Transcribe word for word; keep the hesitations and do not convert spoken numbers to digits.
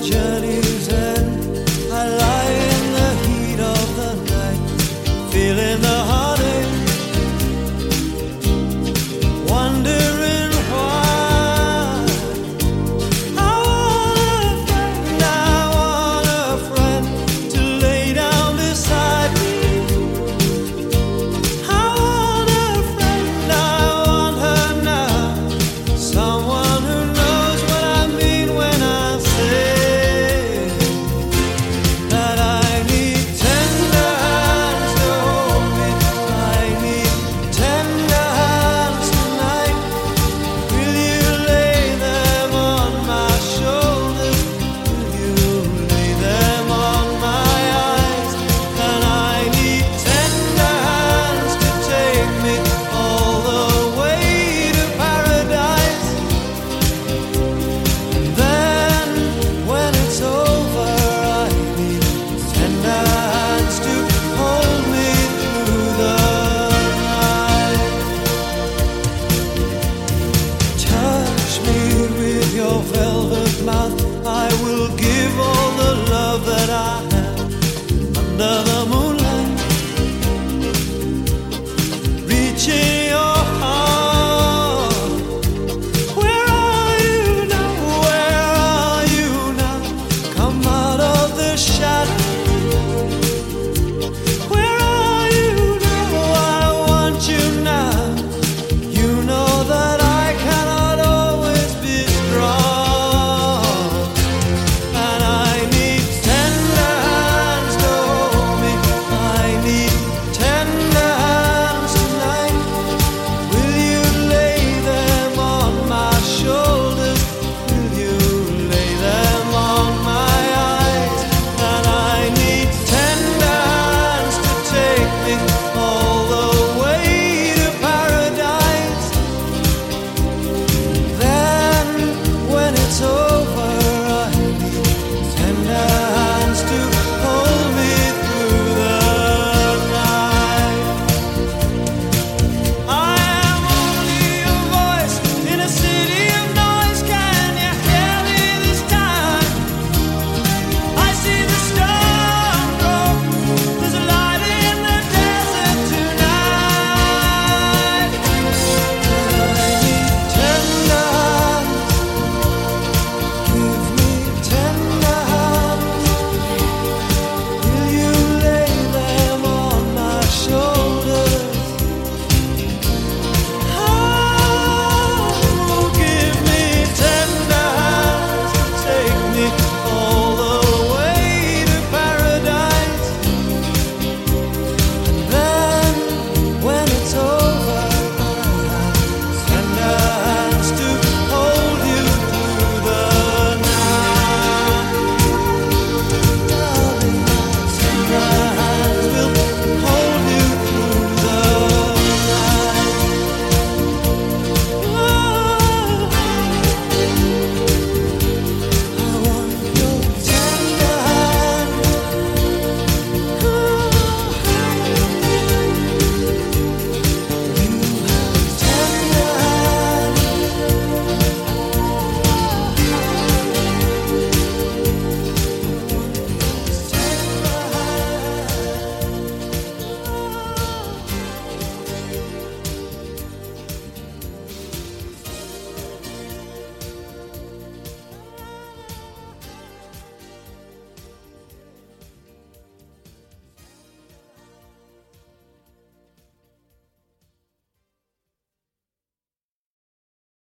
journey's end, I lie in the heat of the night, feeling the heartache, wondering why. I want a friend, I want a friend to lay down beside me. I want a friend, I want her now, someone who knows what I mean when I say that I need tender hands to hold me. I need tender hands tonight. Will you lay them on my shoulders? Will you lay them on my eyes? And I need tender hands to take me all the way to paradise. Then, when it's over, I need tender hands to hold me through the night. Touch me with your velvet